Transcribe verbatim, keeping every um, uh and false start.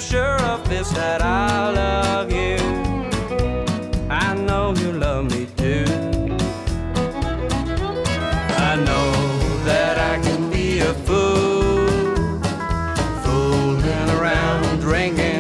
sure of this, that I love you. I know you love me too. I know that I can be a fool, fooling around, drinking